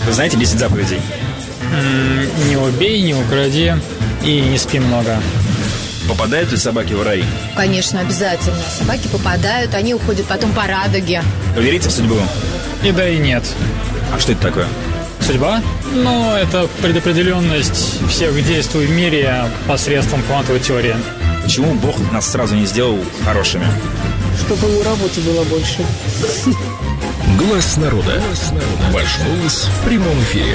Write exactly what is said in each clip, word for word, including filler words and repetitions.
Вы знаете десять заповедей? М-м, не убей, не укради и не спи много. Попадают ли собаки в рай? Конечно, обязательно. Собаки попадают, они уходят потом по радуге. Вы верите в судьбу? И да, и нет. А что это такое? Судьба? Ну, это предопределенность всех действий в мире посредством квантовой теории. Почему Бог нас сразу не сделал хорошими? Чтобы ему работы было больше. Глаз народа. Ваш голос в прямом эфире.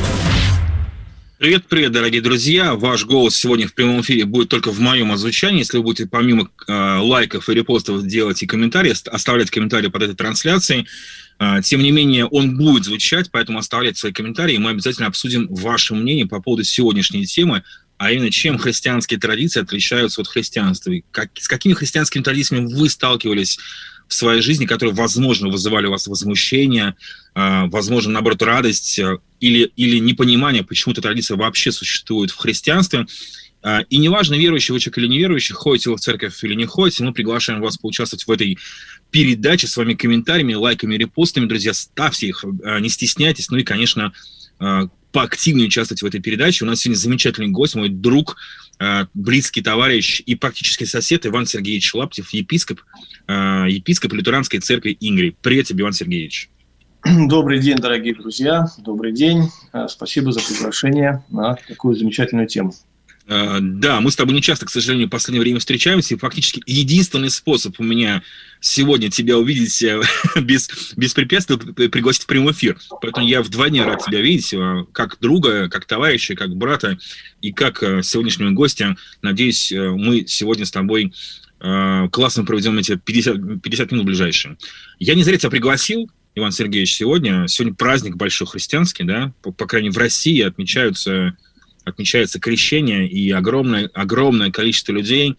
Привет-привет, дорогие друзья. Ваш голос сегодня в прямом эфире будет только в моем озвучании. Если вы будете помимо э, лайков и репостов делать и комментарии, оставлять комментарии под этой трансляцией, э, тем не менее он будет звучать, поэтому оставляйте свои комментарии, и мы обязательно обсудим ваше мнение по поводу сегодняшней темы, а именно чем христианские традиции отличаются от христианства. И как, с какими христианскими традициями вы сталкивались в своей жизни, которые, возможно, вызывали у вас возмущение, возможно, наоборот, радость или, или непонимание, почему эта традиция вообще существует в христианстве. И неважно, верующий вы человек или неверующий, ходите вы в церковь или не ходите, мы приглашаем вас поучаствовать в этой передаче своими комментариями, лайками, репостами. Друзья, ставьте их, не стесняйтесь. Ну и, конечно, поактивнее участвовать в этой передаче. У нас сегодня замечательный гость, мой друг, близкий товарищ и практически сосед Иван Сергеевич Лаптев, епископ, епископ Лютеранской церкви Ингрии. Привет тебе, Иван Сергеевич. Добрый день, дорогие друзья. Добрый день. Спасибо за приглашение на такую замечательную тему. Да, мы с тобой не часто, к сожалению, в последнее время встречаемся. И фактически единственный способ у меня сегодня тебя увидеть без, без препятствий — пригласить в прямой эфир. Поэтому я вдвойне рад тебя видеть, как друга, как товарища, как брата и как сегодняшнего гостя. Надеюсь, мы сегодня с тобой классно проведем эти пятьдесят, пятьдесят минут ближайшие. Я не зря тебя пригласил, Иван Сергеевич, сегодня. Сегодня праздник большой христианский, да, по, по крайней мере, в России отмечаются... отмечается крещение, и огромное, огромное количество людей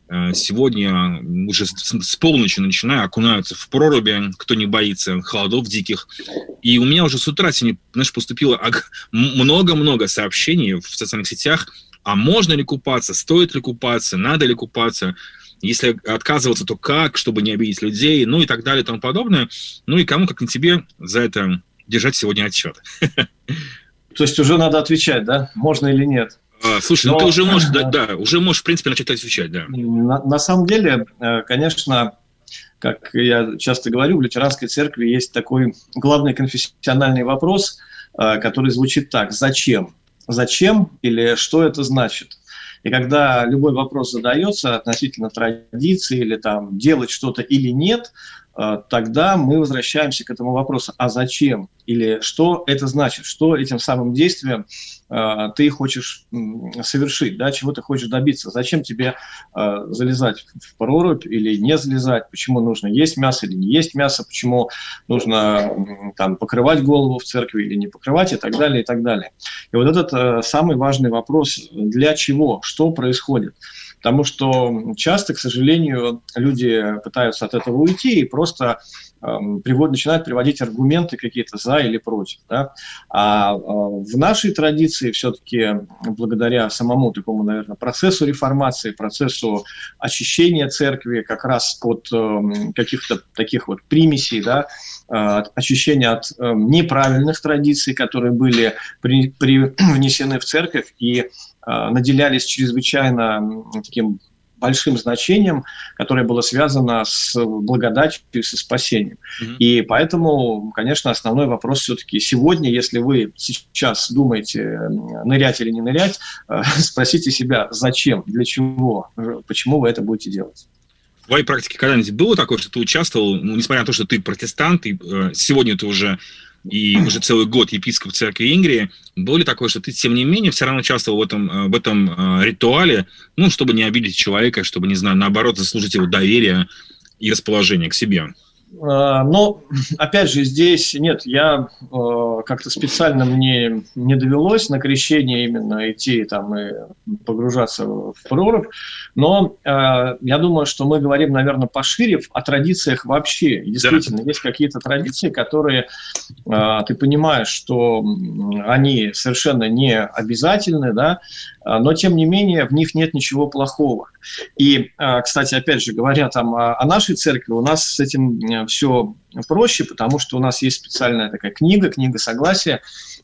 сегодня уже с полночи начиная окунаются в проруби, кто не боится холодов диких. И у меня уже с утра сегодня, знаешь, поступило много-много сообщений в социальных сетях, а можно ли купаться, стоит ли купаться, надо ли купаться, если отказываться, то как, чтобы не обидеть людей, ну и так далее и тому подобное. Ну и кому, как не тебе, за это держать сегодня отчет. То есть уже надо отвечать, да? Можно или нет? А, слушай, Но, ну ты уже можешь, да, да, уже можешь, в принципе, начать отвечать, да. На, на самом деле, конечно, как я часто говорю, в лютеранской церкви есть такой главный конфессиональный вопрос, который звучит так: зачем? Зачем или что это значит? И когда любой вопрос задается относительно традиции или там делать что-то или нет, тогда мы возвращаемся к этому вопросу: а зачем? Или что это значит? Что этим самым действием э, ты хочешь э, совершить? Да? Чего ты хочешь добиться? Зачем тебе э, залезать в прорубь или не залезать? Почему нужно есть мясо или не есть мясо? Почему нужно э, там, покрывать голову в церкви или не покрывать? И так далее, и так далее. И вот этот э, самый важный вопрос: для чего? Что происходит? Потому что часто, к сожалению, люди пытаются от этого уйти и просто э, привод, начинают приводить аргументы какие-то за или против. Да? А э, в нашей традиции все-таки благодаря самому такому, наверное, процессу реформации, процессу очищения церкви как раз от э, каких-то таких вот примесей, да, э, очищения от э, неправильных традиций, которые были при, при, внесены в церковь и наделялись чрезвычайно таким большим значением, которое было связано с благодатью и со спасением. Mm-hmm. И поэтому, конечно, основной вопрос все-таки сегодня, если вы сейчас думаете, нырять или не нырять, спросите себя, зачем, для чего, почему вы это будете делать. В твоей практике когда-нибудь было такое, что ты участвовал, ну, несмотря на то, что ты протестант, и э, сегодня ты уже и уже целый год епископ церкви Ингрии, было ли такое, что ты, тем не менее, все равно участвовал в этом, в этом э, ритуале, ну, чтобы не обидеть человека, чтобы, не знаю, наоборот, заслужить его доверие и расположение к себе? Но, опять же, здесь нет, я э, как-то специально мне не довелось на крещение именно идти там и погружаться в прорубь, но э, я думаю, что мы говорим, наверное, пошире о традициях вообще. И действительно, да. Есть какие-то традиции, которые э, ты понимаешь, что они совершенно не обязательны, да, но, тем не менее, в них нет ничего плохого. И, кстати, опять же, говоря там о нашей церкви, у нас с этим все проще, потому что у нас есть специальная такая книга, книга согласия,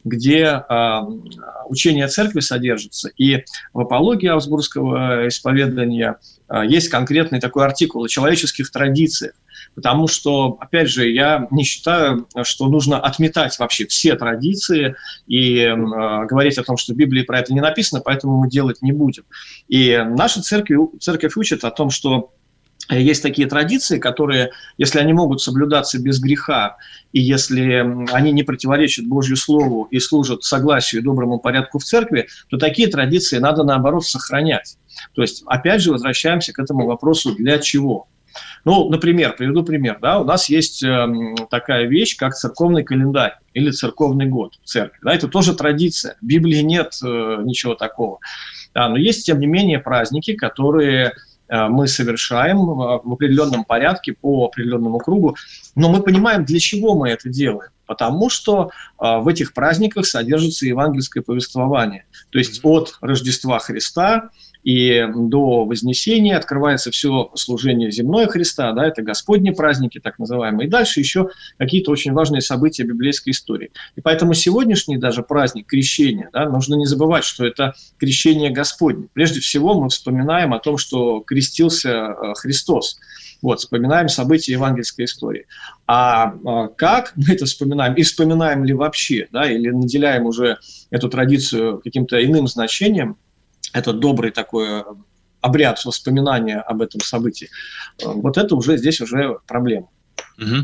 где э, учение церкви содержится. И в апологии Аусбургского исповедания э, есть конкретный такой артикул о человеческих традициях. Потому что, опять же, я не считаю, что нужно отметать вообще все традиции и э, говорить о том, что в Библии про это не написано, поэтому мы делать не будем. И наша церковь, церковь учит о том, что есть такие традиции, которые, если они могут соблюдаться без греха, и если они не противоречат Божью Слову и служат согласию и доброму порядку в церкви, то такие традиции надо, наоборот, сохранять. То есть, опять же, возвращаемся к этому вопросу «для чего?». Ну, например, приведу пример. Да, у нас есть э, такая вещь, как церковный календарь или церковный год в церкви. Да, это тоже традиция. В Библии нет э, ничего такого. Да, но есть, тем не менее, праздники, которые э, мы совершаем в, в определенном порядке по определенному кругу. Но мы понимаем, для чего мы это делаем. Потому что э, в этих праздниках содержится евангельское повествование. То есть от Рождества Христа и до Вознесения открывается все служение земное Христа, да, это Господни праздники, так называемые, и дальше еще какие-то очень важные события библейской истории. И поэтому сегодняшний даже праздник крещения, да, нужно не забывать, что это крещение Господне. Прежде всего мы вспоминаем о том, что крестился Христос. Вот, вспоминаем события евангельской истории. А, а как мы это вспоминаем, и вспоминаем ли вообще, да, или наделяем уже эту традицию каким-то иным значением, это добрый такой обряд воспоминания об этом событии, вот это уже здесь уже проблема. Угу.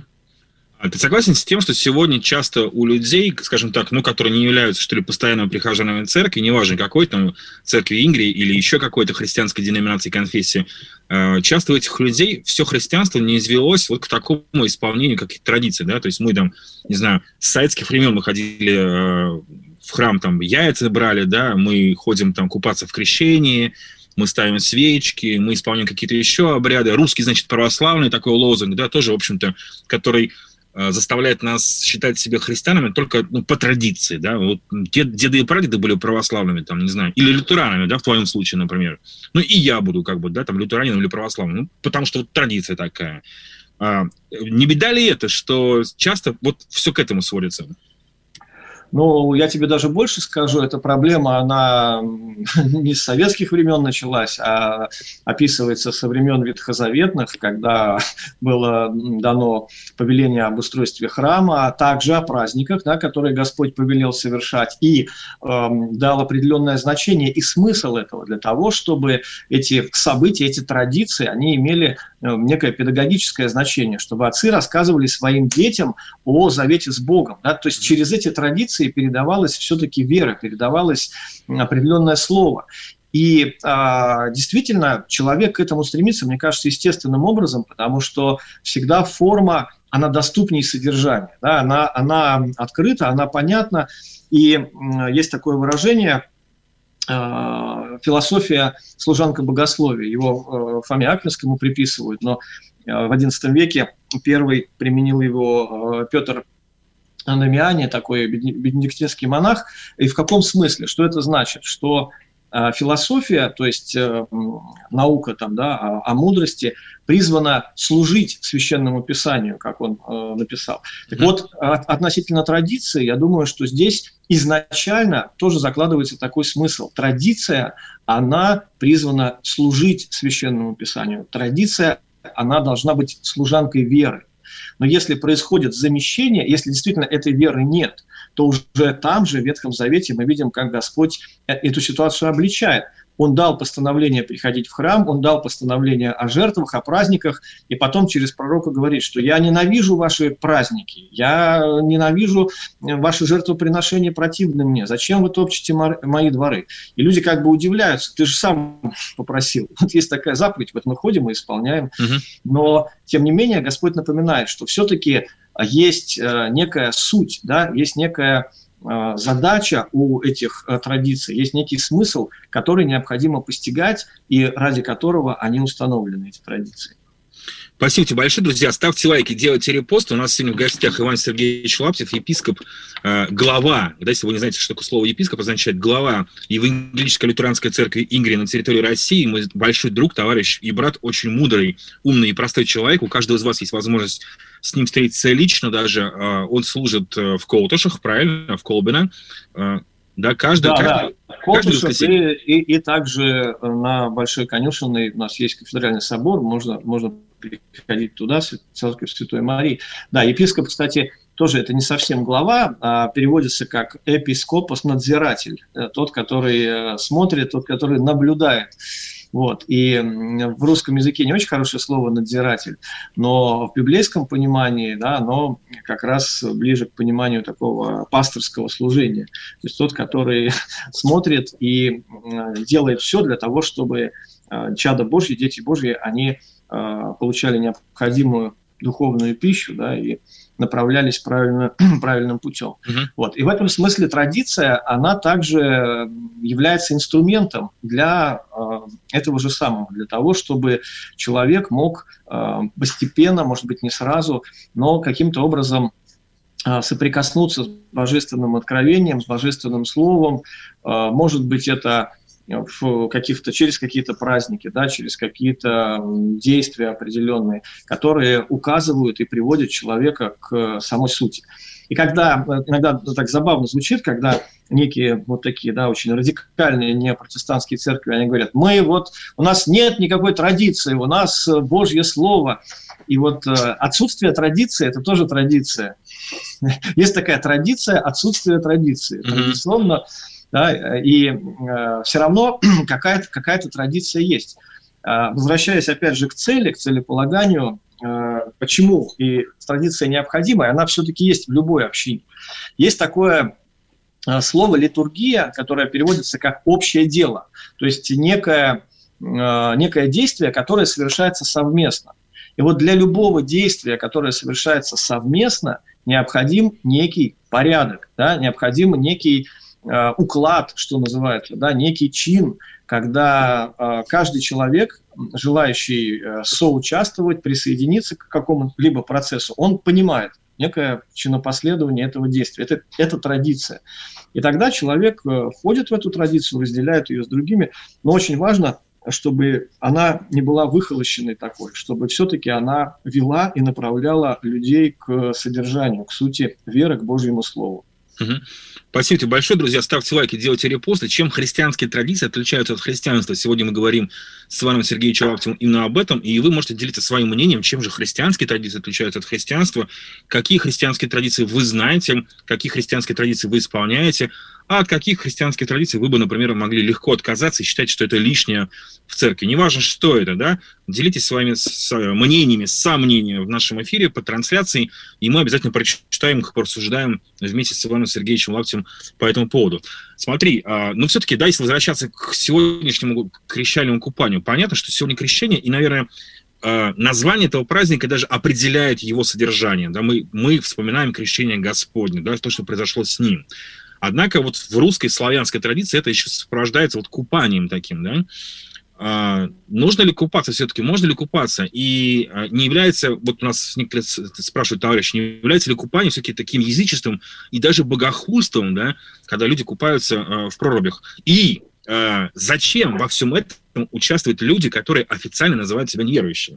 А ты согласен с тем, что сегодня часто у людей, скажем так, ну, которые не являются, что ли, постоянными прихожанами церкви, неважно какой, там, церкви Ингрии или еще какой-то христианской деноминации, конфессии, часто у этих людей все христианство не извелось вот к такому исполнению каких-то традиций, да, то есть мы там, не знаю, с советских времен мы ходили в храм, там, яйца брали, да, мы ходим там купаться в крещении, мы ставим свечки, мы исполняем какие-то еще обряды. Русский, значит, православный такой лозунг, да, тоже, в общем-то, который э, заставляет нас считать себя христианами только, ну, по традиции, да, вот дед, деды и прадеды были православными, там, не знаю, или лютеранами, да, в твоем случае, например. Ну, и я буду, как бы, да, там, лютеранином или православным, ну, потому что вот традиция такая. А, не беда ли это, что часто вот все к этому сводится? Ну, я тебе даже больше скажу, эта проблема, она не с советских времен началась, а описывается со времен ветхозаветных, когда было дано повеление об устройстве храма, а также о праздниках, да, которые Господь повелел совершать, и э, дал определенное значение и смысл этого для того, чтобы эти события, эти традиции, они имели некое педагогическое значение, чтобы отцы рассказывали своим детям о завете с Богом. Да? То есть через эти традиции передавалась все-таки вера, передавалось определенное слово. И а, действительно, человек к этому стремится, мне кажется, естественным образом, потому что всегда форма, она доступнее содержания, да? она, она открыта, она понятна. И м, есть такое выражение э, «философия служанка богословия». Его э, Фоме Аквинскому приписывают, но э, в одиннадцатом веке первый применил его э, Петр Аномиане, такой бенедиктинский монах. И в каком смысле? Что это значит? Что э, философия, то есть э, наука там, да, о, о мудрости, призвана служить священному писанию, как он э, написал. Так mm-hmm. вот, от, относительно традиции, я думаю, что здесь изначально тоже закладывается такой смысл. Традиция, она призвана служить священному писанию. Традиция, она должна быть служанкой веры. Но если происходит замещение, если действительно этой веры нет, то уже там же, в Ветхом Завете, мы видим, как Господь эту ситуацию обличает. Он дал постановление приходить в храм, он дал постановление о жертвах, о праздниках, и потом через пророка говорит, что я ненавижу ваши праздники, я ненавижу ваши жертвоприношения, противны мне, зачем вы топчете мои дворы? И люди как бы удивляются, ты же сам попросил. Вот есть такая заповедь, вот мы ходим и исполняем, угу. Но тем не менее Господь напоминает, что все-таки есть некая суть, да, есть некая задача у этих традиций, есть некий смысл, который необходимо постигать и ради которого они установлены, эти традиции. Спасибо тебе большое, друзья. Ставьте лайки, делайте репосты. У нас сегодня в гостях Иван Сергеевич Лаптев, епископ, э, глава, да, если вы не знаете, что такое слово епископ, означает глава Евангелической лютеранской церкви Ингрии на территории России. Мой большой друг, товарищ и брат, очень мудрый, умный и простой человек. У каждого из вас есть возможность с ним встретиться лично даже. Э, он служит в Колтушах, правильно, в Колбино. Э, да, каждый, да, каждый, да. Колтушев и, и, и также на Большой Конюшенной у нас есть кафедральный собор, можно, можно приходить туда, церковь Святой Марии. Да, епископ, кстати, тоже это не совсем глава, а переводится как эпископос, надзиратель, тот, который смотрит, тот, который наблюдает. Вот. И в русском языке не очень хорошее слово «надзиратель», но в библейском понимании, да, оно как раз ближе к пониманию такого пасторского служения. То есть тот, который смотрит и делает все для того, чтобы чада Божьи, дети Божьи, они получали необходимую духовную пищу, да, и направлялись правильно, правильным путем. Uh-huh. Вот. И в этом смысле традиция, она также является инструментом для э, этого же самого, для того, чтобы человек мог э, постепенно, может быть, не сразу, но каким-то образом э, соприкоснуться с божественным откровением, с божественным словом. Э, может быть, это в каких-то, через какие-то праздники, да, через какие-то действия определенные, которые указывают и приводят человека к самой сути. И когда, иногда так забавно звучит, когда некие вот такие, да, очень радикальные неопротестантские церкви, они говорят, мы вот, у нас нет никакой традиции, у нас Божье Слово. И вот отсутствие традиции – это тоже традиция. Есть такая традиция отсутствия традиции. Традиционно, да, и э, все равно какая-то, какая-то традиция есть. Э, возвращаясь опять же к цели, к целеполаганию, э, почему и традиция необходима, она все-таки есть в любой общине. Есть такое э, слово «литургия», которое переводится как «общее дело», то есть некое, э, некое действие, которое совершается совместно. И вот для любого действия, которое совершается совместно, необходим некий порядок, да, необходим некий уклад, что называется, да, некий чин, когда э, каждый человек, желающий э, соучаствовать, присоединиться к какому-либо процессу, он понимает некое чинопоследование этого действия. Это, это традиция. И тогда человек э, входит в эту традицию, разделяет ее с другими, но очень важно, чтобы она не была выхолощенной такой, чтобы все-таки она вела и направляла людей к содержанию, к сути веры, к Божьему Слову. Угу. Спасибо тебе большое, друзья. Ставьте лайки, делайте репосты. Чем христианские традиции отличаются от христианства? Сегодня мы говорим с Иваном Сергеевичем Лаптевым именно об этом, и вы можете делиться своим мнением, чем же христианские традиции отличаются от христианства, какие христианские традиции вы знаете, какие христианские традиции вы исполняете, а от каких христианских традиций вы бы, например, могли легко отказаться и считать, что это лишнее в церкви. Неважно, что это, да? Делитесь своими с, мнениями, сомнениями в нашем эфире по трансляции, и мы обязательно прочитаем их, порассуждаем вместе с Иваном Сергеевичем Лаптевым по этому поводу. Смотри, ну все-таки, да, если возвращаться к сегодняшнему крещальному купанию, понятно, что сегодня крещение, и, наверное, название этого праздника даже определяет его содержание. Да? Мы, мы вспоминаем крещение Господне, да, то, что произошло с ним. Однако вот в русской славянской традиции это еще сопровождается вот купанием таким, да. А, нужно ли купаться все-таки, можно ли купаться? И а, не является, вот у нас некоторые спрашивают, товарищи, не является ли купание все-таки таким язычеством и даже богохульством, да, когда люди купаются а, в прорубях? И а, зачем во всем этом участвуют люди, которые официально называют себя неверующими?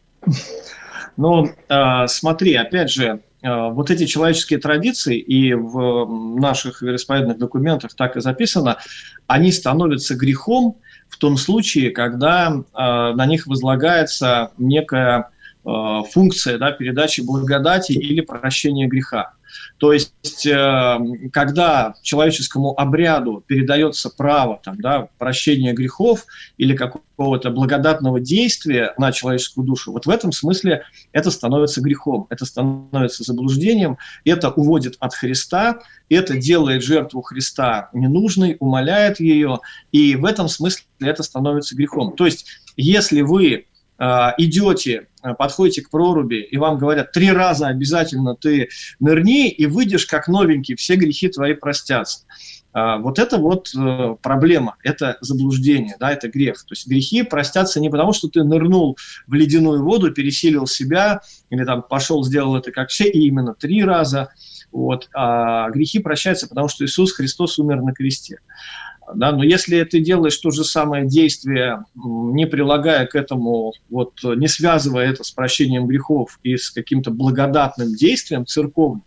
Ну, а, смотри, опять же, вот эти человеческие традиции, и в наших вероисповедных документах так и записано, они становятся грехом в том случае, когда э, на них возлагается некая э, функция, да, передачи благодати или прощения греха. То есть, э, когда человеческому обряду передается право там, да, прощения грехов или какого-то благодатного действия на человеческую душу, вот в этом смысле это становится грехом, это становится заблуждением, это уводит от Христа, это делает жертву Христа ненужной, умаляет ее, и в этом смысле это становится грехом. То есть, если вы идете, подходите к проруби, и вам говорят, три раза обязательно ты нырни, и выйдешь как новенький, все грехи твои простятся. Вот это вот проблема, это заблуждение, да, это грех. То есть грехи простятся не потому, что ты нырнул в ледяную воду, пересилил себя, или там пошел, сделал это как все, и именно три раза. Вот. А грехи прощаются, потому что Иисус Христос умер на кресте. Да, но если ты делаешь то же самое действие, не прилагая к этому, вот, не связывая это с прощением грехов и с каким-то благодатным действием церковным,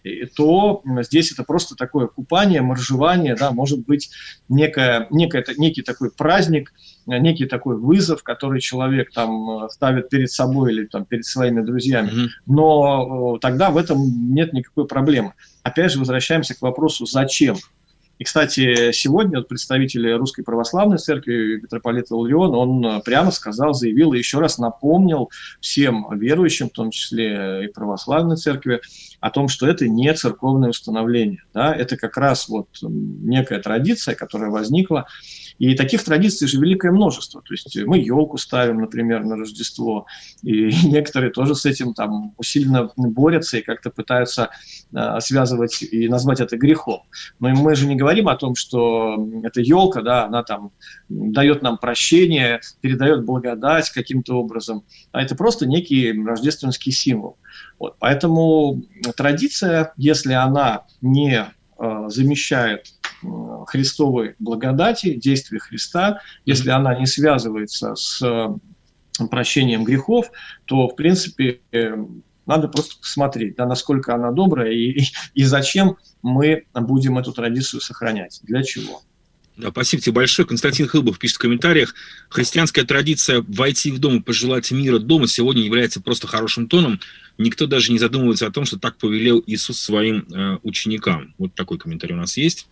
то здесь это просто такое купание, моржевание, да, может быть некое, некое, некий такой праздник, некий такой вызов, который человек там ставит перед собой или там, перед своими друзьями, mm-hmm. но тогда в этом нет никакой проблемы. Опять же, возвращаемся к вопросу «зачем?». И, кстати, сегодня представитель Русской Православной Церкви, митрополит Илларион, он прямо сказал, заявил и еще раз напомнил всем верующим, в том числе и Православной Церкви, о том, что это не церковное установление. Да? Это как раз вот некая традиция, которая возникла. И таких традиций же великое множество. То есть мы елку ставим, например, на Рождество, и некоторые тоже с этим там усиленно борются и как-то пытаются э, связывать и назвать это грехом. Но мы же не говорим о том, что эта елка, да, она там дает нам прощение, передает благодать каким-то образом, а это просто некий рождественский символ. Вот. Поэтому традиция, если она не э, замещает Христовой благодати, действия Христа, если она не связывается с прощением грехов, то, в принципе, надо просто посмотреть, да, насколько она добрая и, и зачем мы будем эту традицию сохранять, для чего. Да, спасибо тебе большое. Константин Хылбов пишет в комментариях: христианская традиция войти в дом и пожелать мира дома сегодня является просто хорошим тоном. Никто даже не задумывается о том, что так повелел Иисус своим э, ученикам. Вот такой комментарий у нас есть.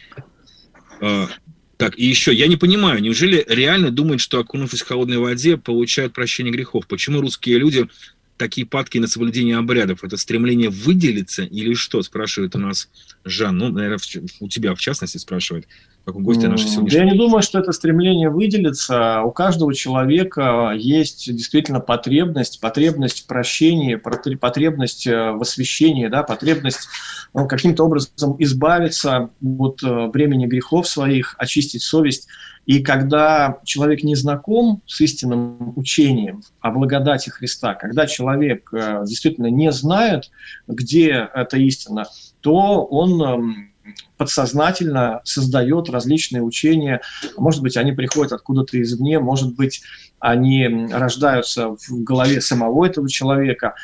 Э, так, и еще, я не понимаю, неужели реально думают, что, окунувшись в холодной воде, получают прощение грехов? Почему русские люди такие падки на соблюдение обрядов? Это стремление выделиться или что, спрашивает у нас Жан. Ну, наверное, у тебя в частности спрашивает, как у гостя нашей сегодняшней. Я не думаю, что это стремление выделиться. У каждого человека есть действительно потребность, потребность в прощении, потребность в освящении, да, потребность ну, каким-то образом избавиться от бремени грехов своих, очистить совесть. И когда человек не знаком с истинным учением о благодати Христа, когда человек действительно не знает, где эта истина, то он подсознательно создает различные учения. Может быть, они приходят откуда-то извне, может быть, они рождаются в голове самого этого человека.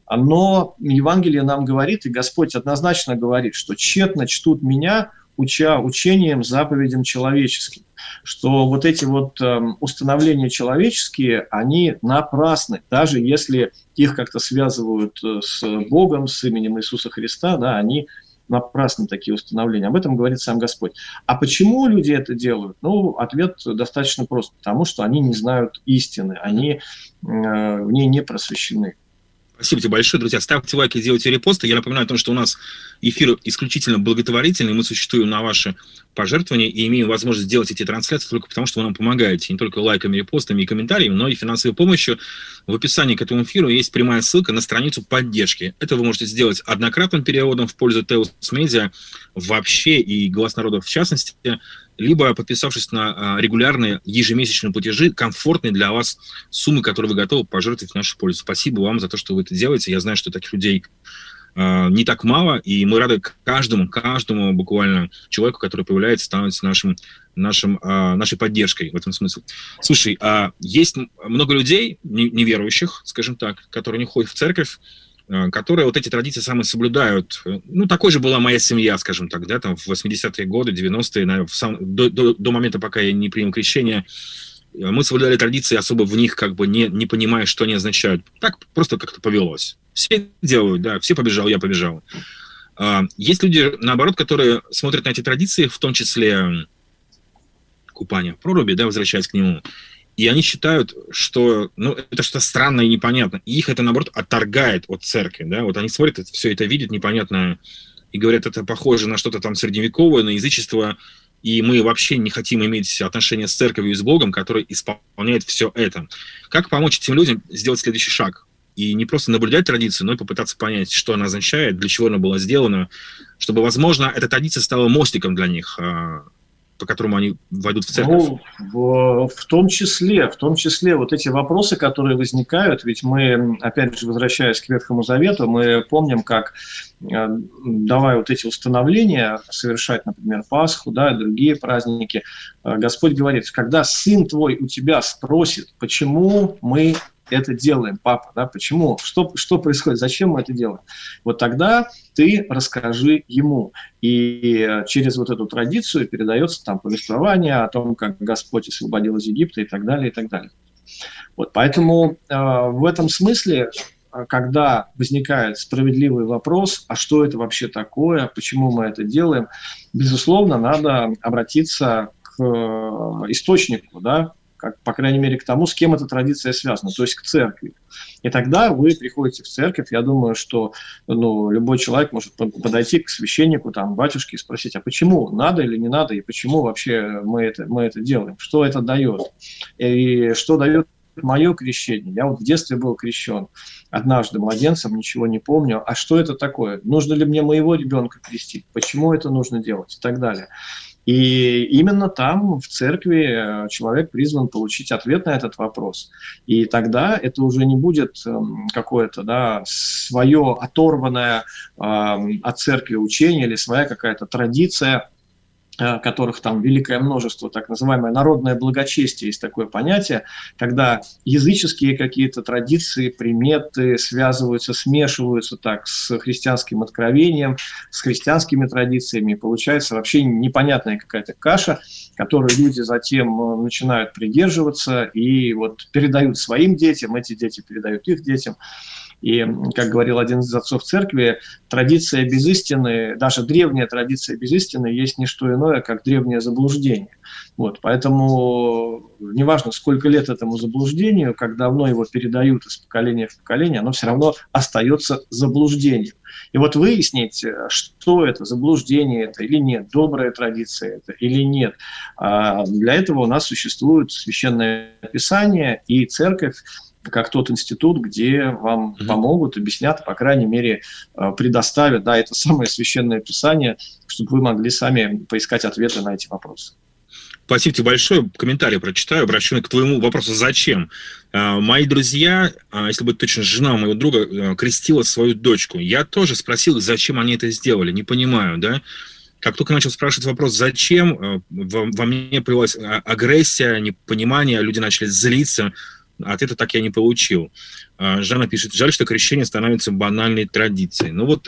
Но Евангелие нам говорит, и Господь однозначно говорит, что тщетно чтут меня, уча учением, заповедям человеческим. Что вот эти вот э, установления человеческие, они напрасны, даже если их как-то связывают с Богом, с именем Иисуса Христа, да, они напрасны, такие установления. Об этом говорит сам Господь. А почему люди это делают? Ну, ответ достаточно прост. Потому что они не знают истины, они э, в ней не просвещены. Спасибо тебе большое, друзья. Ставьте лайки, делайте репосты. Я напоминаю о том, что у нас эфир исключительно благотворительный. Мы существуем на ваши пожертвования и имеем возможность делать эти трансляции только потому, что вы нам помогаете. Не только лайками, репостами и комментариями, но и финансовой помощью. В описании к этому эфиру есть прямая ссылка на страницу поддержки. Это вы можете сделать однократным переводом в пользу Теос Медиа вообще и Глас Народа в частности, либо подписавшись на регулярные ежемесячные платежи, комфортные для вас суммы, которые вы готовы пожертвовать в нашу пользу. Спасибо вам за то, что вы это делаете. Я знаю, что таких людей э, не так мало, и мы рады каждому, каждому буквально человеку, который появляется, становится нашим, нашим, э, нашей поддержкой в этом смысле. Слушай, э, есть много людей, не, неверующих, скажем так, которые не ходят в церковь, которые вот эти традиции самые соблюдают. Ну, такой же была моя семья, скажем так, да, там в восьмидесятые годы, девяностые, наверное, в сам, до, до, до момента, пока я не принял крещение, мы соблюдали традиции, особо в них как бы не, не понимая, что они означают. Так просто как-то повелось. Все делают, да, все побежал, я побежал. Есть люди, наоборот, которые смотрят на эти традиции, в том числе купание в проруби, да, возвращаясь к нему, и они считают, что ну, это что-то странное и непонятное. И их это, наоборот, отторгает от церкви. Да? Вот они смотрят, все это видят непонятное, и говорят, это похоже на что-то там средневековое, на язычество. и мы вообще не хотим иметь отношения с церковью и с Богом, который исполняет все это. Как помочь этим людям сделать следующий шаг? И не просто наблюдать традицию, но и попытаться понять, что она означает, для чего она была сделана, чтобы, возможно, эта традиция стала мостиком для них, по которому они войдут в церковь? Ну, в, в том числе, в том числе вот эти вопросы, которые возникают, ведь мы, опять же, возвращаясь к Ветхому Завету, мы помним, как, давая вот эти установления совершать, например, Пасху, да, и другие праздники, Господь говорит, когда сын твой у тебя спросит, почему мы это делаем, папа, да, почему, что, что происходит, зачем мы это делаем, вот тогда ты расскажи ему. И через вот эту традицию передается там повествование о том, как Господь освободил из Египта и так далее, и так далее. Вот, поэтому э, в этом смысле, когда возникает справедливый вопрос, а что это вообще такое, почему мы это делаем, безусловно, надо обратиться к источнику, да, как, по крайней мере, к тому, с кем эта традиция связана, то есть к церкви. И тогда вы приходите в церковь, я думаю, что ну, любой человек может подойти к священнику, там, батюшке и спросить, а почему, надо или не надо, и почему вообще мы это, мы это делаем, что это дает, и что дает мое крещение. Я вот в детстве был крещен однажды младенцем, ничего не помню, а что это такое, нужно ли мне моего ребенка крестить, почему это нужно делать и так далее. И именно там, в церкви, человек призван получить ответ на этот вопрос. И тогда это уже не будет какое-то, да, свое оторванное э, от церкви учение или своя какая-то традиция, которых там великое множество, так называемое народное благочестие, есть такое понятие, когда языческие какие-то традиции, приметы связываются, смешиваются так с христианским откровением, с христианскими традициями, и получается вообще непонятная какая-то каша, которую люди затем начинают придерживаться и вот передают своим детям, эти дети передают их детям. И, как говорил один из отцов церкви, традиция без истины, даже древняя традиция без истины, есть не что иное, как древнее заблуждение. Вот, поэтому неважно, сколько лет этому заблуждению, как давно его передают из поколения в поколение, оно все равно остается заблуждением. И вот выяснить, что это, заблуждение это или нет, добрая традиция это или нет, для этого у нас существует Священное Писание и Церковь, как тот институт, где вам mm-hmm. помогут, объяснят, по крайней мере, предоставят, да, это самое Священное Писание, чтобы вы могли сами поискать ответы на эти вопросы. Спасибо тебе большое. Комментарий прочитаю, обращенный к твоему вопросу «Зачем?». Мои друзья, если быть точно, жена моего друга крестила свою дочку. Я тоже спросил, зачем они это сделали, не понимаю, да. Как только начал спрашивать вопрос «Зачем?», во, во мне появилась агрессия, непонимание, люди начали злиться. Ответа так я не получил. Жанна пишет, жаль, что крещение становится банальной традицией. Ну вот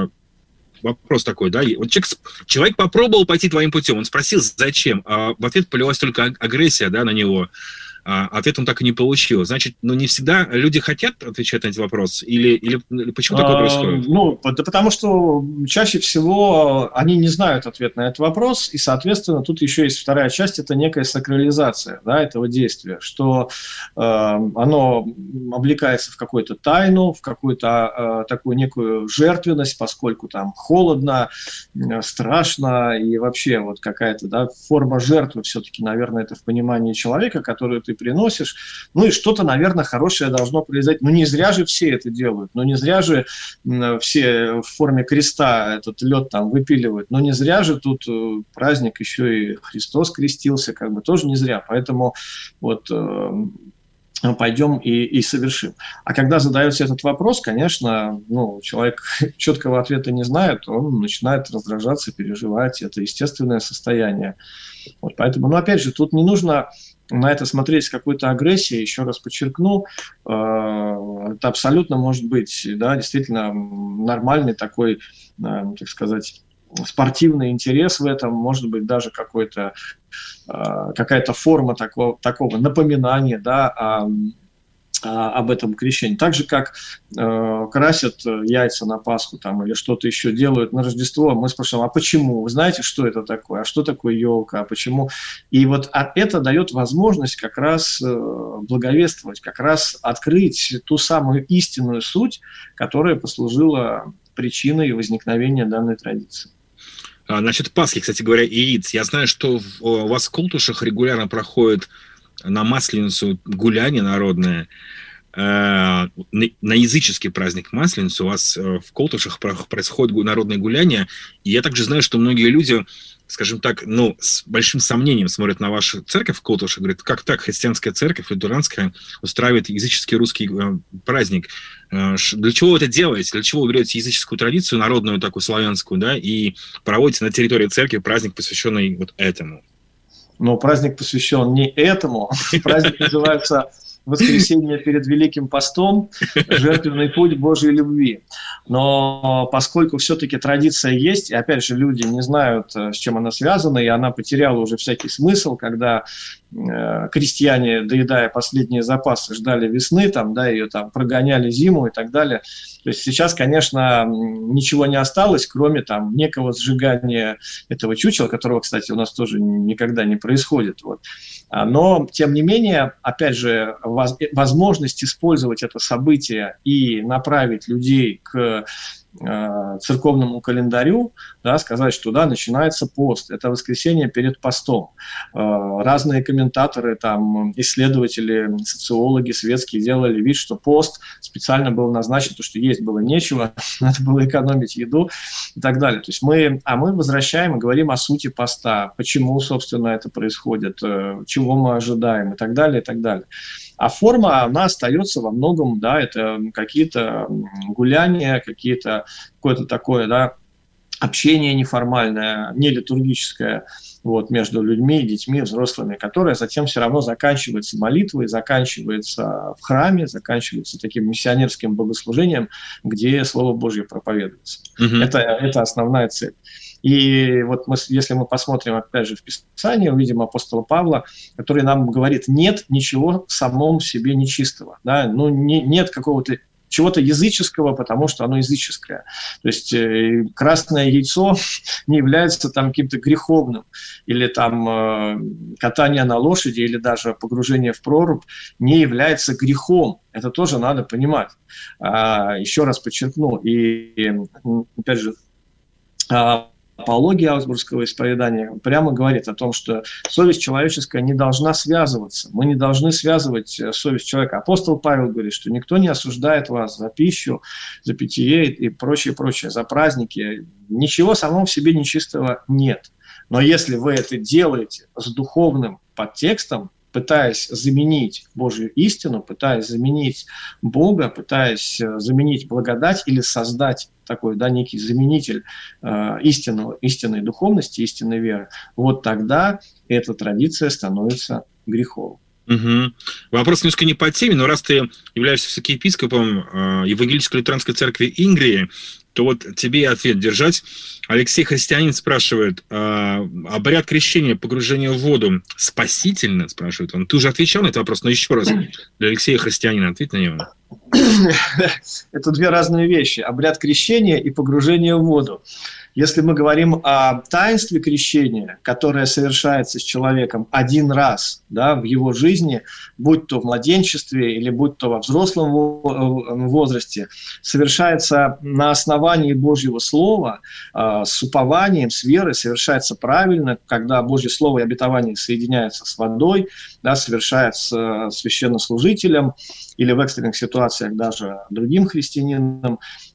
вопрос такой, да, вот человек, человек попробовал пойти твоим путем, он спросил, зачем, а в ответ полилась только агрессия, да, на него. А ответ он так и не получил. Значит, ну не всегда люди хотят отвечать на эти вопросы? Или, или, или почему такое происходит? А, ну, да потому что чаще всего они не знают ответ на этот вопрос, и, соответственно, тут еще есть вторая часть, это некая сакрализация, да, этого действия, что э, оно облекается в какую-то тайну, в какую-то э, такую некую жертвенность, поскольку там холодно, э, страшно, и вообще вот какая-то, да, форма жертвы все-таки, наверное, это в понимании человека, которую ты приносишь, ну и что-то, наверное, хорошее должно произойти. Ну не зря же все это делают, ну не зря же все в форме креста этот лед там выпиливают, но не зря же тут праздник еще и Христос крестился, как бы тоже не зря, поэтому вот пойдем и, и совершим. А когда задается этот вопрос, конечно, ну, человек четкого ответа не знает, он начинает раздражаться, переживать, это естественное состояние. Вот поэтому, ну опять же, тут не нужно на это смотреть с какой-то агрессией, еще раз подчеркну, это абсолютно может быть, да, действительно нормальный такой, так сказать, спортивный интерес в этом, может быть даже какой-то, какая-то форма такого, такого напоминания, да, о, об этом крещении. Так же, как э, красят яйца на Пасху там, или что-то еще делают на Рождество, мы спрашиваем, а почему? Вы знаете, что это такое? А что такое елка? А почему? И вот это дает возможность как раз э, благовествовать, как раз открыть ту самую истинную суть, которая послужила причиной возникновения данной традиции. А, насчет Пасхи, кстати говоря, и яиц. Я знаю, что в, у вас в Колтушах регулярно проходит на Масленицу гуляние народное. Э, на, на языческий праздник Масленицу у вас э, в Колтушах происходит народное гуляние. И я также знаю, что многие люди, скажем так, ну, с большим сомнением смотрят на вашу церковь в Колтушах, говорят, как так, христианская церковь, лютеранская, устраивает языческий русский э, праздник. Э, для чего вы это делаете? Для чего вы берете языческую традицию, народную такую, славянскую, да, и проводите на территории церкви праздник, посвященный вот этому? Но праздник посвящен не этому. Праздник называется «Воскресенье перед Великим постом. Жертвенный путь Божьей любви». Но поскольку все-таки традиция есть, и опять же люди не знают, с чем она связана, и она потеряла уже всякий смысл, когда э, крестьяне, доедая последние запасы, ждали весны, там, да, ее там прогоняли зиму и так далее. То есть сейчас, конечно, ничего не осталось, кроме там некого сжигания этого чучела, которого, кстати, у нас тоже никогда не происходит. Вот. Но, тем не менее, опять же, возможность использовать это событие и направить людей к церковному календарю, да, сказать, что да, начинается пост, это воскресенье перед постом. Разные комментаторы, там, исследователи, социологи светские делали вид, что пост специально был назначен, потому что есть было нечего, надо было экономить еду и так далее. То есть мы, а мы возвращаем и говорим о сути поста, почему, собственно, это происходит, чего мы ожидаем и так далее, и так далее. А форма, она остается во многом, да, это какие-то гуляния, какие-то, какое-то такое, да, общение неформальное, не литургическое, вот, между людьми, детьми, взрослыми, которое затем все равно заканчивается молитвой, заканчивается в храме, заканчивается таким миссионерским богослужением, где Слово Божье проповедуется. Mm-hmm. Это, это основная цель. И вот мы, если мы посмотрим, опять же, в Писании, увидим апостола Павла, который нам говорит, нет ничего в самом себе нечистого, да? Ну, не, нет какого-то чего-то языческого, потому что оно языческое. То есть э, красное яйцо не является там каким-то греховным, или там э, катание на лошади, или даже погружение в прорубь не является грехом. Это тоже надо понимать. А, еще раз подчеркну, и, и опять же, а, апология Аусбургского исповедания прямо говорит о том, что совесть человеческая не должна связываться. Мы не должны связывать совесть человека. Апостол Павел говорит, что никто не осуждает вас за пищу, за питье и прочее, прочее, за праздники. Ничего самого в себе нечистого нет. Но если вы это делаете с духовным подтекстом, пытаясь заменить Божью истину, пытаясь заменить Бога, пытаясь заменить благодать или создать такой, да, некий заменитель э, истинного, истинной духовности, истинной веры, вот тогда эта традиция становится греховной. Угу. Вопрос немножко не по теме, но раз ты являешься все-таки епископом э, Евангелической лютеранской церкви Ингрии, то вот тебе ответ держать. Алексей Христианин спрашивает, э, обряд крещения, погружения в воду спасительно, спрашивает он. Ты уже отвечал на этот вопрос, но еще раз для Алексея Христианина ответь на него. Это две разные вещи. Обряд крещения и погружение в воду. Если мы говорим о таинстве крещения, которое совершается с человеком один раз, да, в его жизни, будь то в младенчестве или будь то во взрослом возрасте, совершается на основании Божьего Слова, с упованием, с верой, совершается правильно, когда Божье Слово и обетование соединяются с водой, да, совершается священнослужителем или в экстренных ситуациях даже другим христианином,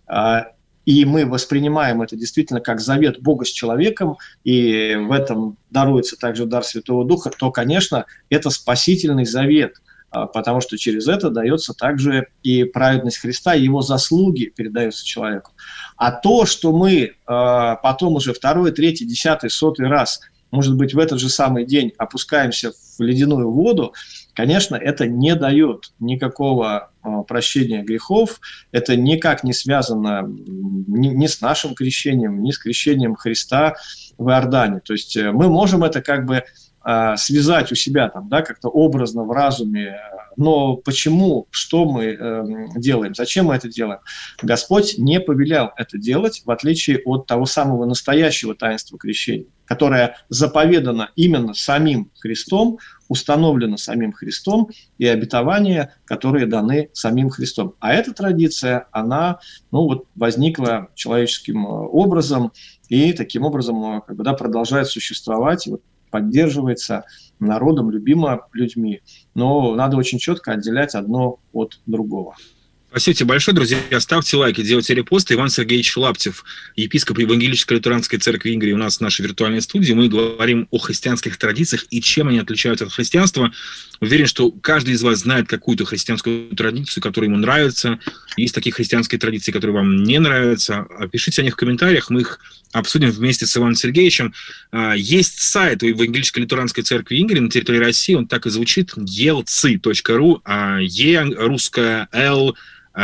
и мы воспринимаем это действительно как завет Бога с человеком, и в этом даруется также дар Святого Духа, то, конечно, это спасительный завет, потому что через это дается также и праведность Христа, и его заслуги передаются человеку. А то, что мы потом уже второй, третий, десятый, сотый раз, может быть, в этот же самый день опускаемся в ледяную воду, конечно, это не дает никакого э, прощения грехов, это никак не связано ни, ни с нашим крещением, ни с крещением Христа в Иордане. То есть э, мы можем это как бы э, связать у себя там, да, как-то образно в разуме, но почему, что мы э, делаем, зачем мы это делаем? Господь не повелел это делать, в отличие от того самого настоящего таинства крещения. которая заповедана именно самим Христом, установлена самим Христом, и обетования, которые даны самим Христом. А эта традиция, она ну, вот, возникла человеческим образом, и таким образом как бы, да, продолжает существовать, и вот, поддерживается народом, любима людьми. Но надо очень четко отделять одно от другого. Спасибо тебе большое, друзья. Ставьте лайки, делайте репосты. Иван Сергеевич Лаптев, епископ Евангелической лютеранской церкви Ингрии, у нас в нашей виртуальной студии. Мы говорим о христианских традициях и чем они отличаются от христианства. Уверен, что каждый из вас знает какую-то христианскую традицию, которая ему нравится. Есть такие христианские традиции, которые вам не нравятся. Пишите о них в комментариях, мы их обсудим вместе с Иваном Сергеевичем. Есть сайт у Евангелической лютеранской церкви Ингрии на территории России, он так и звучит, ел ци точка ру, Е русская, Л,